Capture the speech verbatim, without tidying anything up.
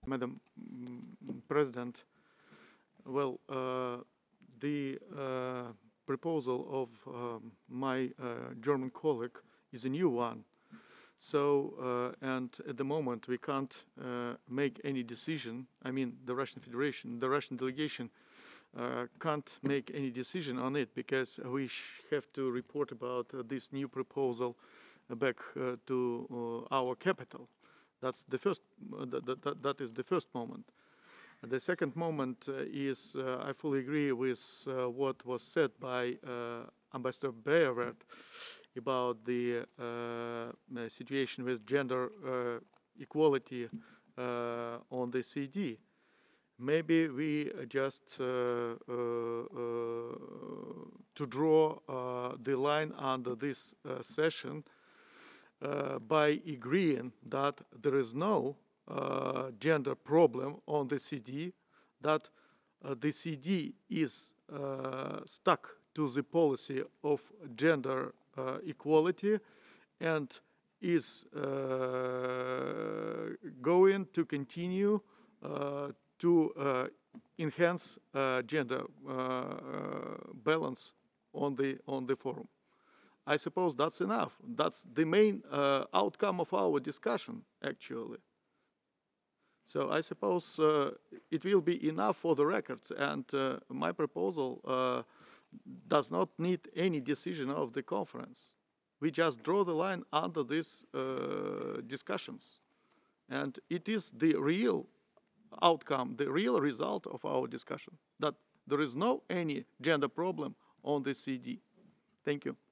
Madam President, well, uh, the uh, proposal of um, my uh, German colleague is a new one. So, uh, and at the moment we can't uh, make any decision. I mean, the Russian Federation, the Russian delegation uh, can't make any decision on it because we have to report about uh, this new proposal back uh, to uh, our capital. That's the first. Uh, that, that, that is the first moment. The second moment uh, is uh, I fully agree with uh, what was said by uh, Ambassador Bayerwert about the uh, situation with gender uh, equality uh, on the C D. Maybe we just uh, uh, uh, to draw uh, the line under this uh, session uh, by agreeing that there is no uh, gender problem on the C D, that uh, the C D is uh, stuck to the policy of gender uh, equality and is uh, going to continue uh, to uh, enhance uh, gender uh, balance on the on the forum. I suppose that's enough. That's the main uh, outcome of our discussion, actually. So I suppose uh, it will be enough for the records, and uh, my proposal uh, does not need any decision of the conference. We just draw the line under these uh, discussions. And it is the real outcome, the real result of our discussion, that there is no any gender problem on the C D. Thank you.